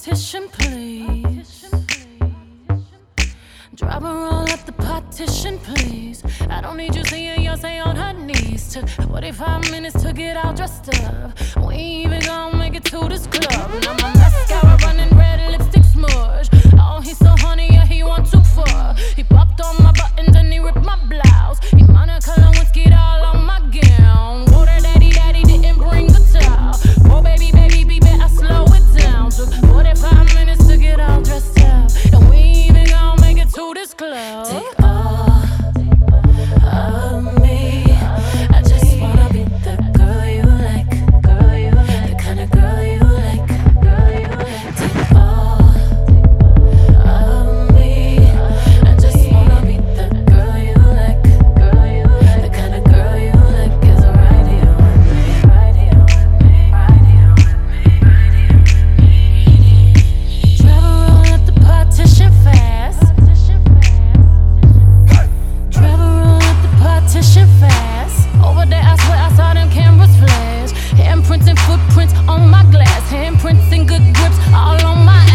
partition, please. Drive her all up the partition, please. I don't need you seeing Beyonce on her knees. Took 45 minutes to get all dressed up. We ain't even gonna make it to this club. Now my mascara running, red lipstick smudge. Oh, he's so honey, yeah, he want too far. He popped on my buttons and he ripped my blouse. He Monica Lewinsky all on my gown. Whoa, that daddy didn't bring the towel. Oh, baby, I slow it down. Took 45 minutes to get all dressed up. And we ain't even gonna make it to this club. Take all of me. I just wanna be the girl you like, the kind of girl you like. Take all of me. I just wanna be the girl you like, the kind of girl you like. Is right here with me, right here with me, right here with me, right here with me. Travel roll up the partition fast. Travel roll up the partition fast. Over there, I swear I saw them cameras flash. Handprints and footprints on my glass. Handprints and good grips all on my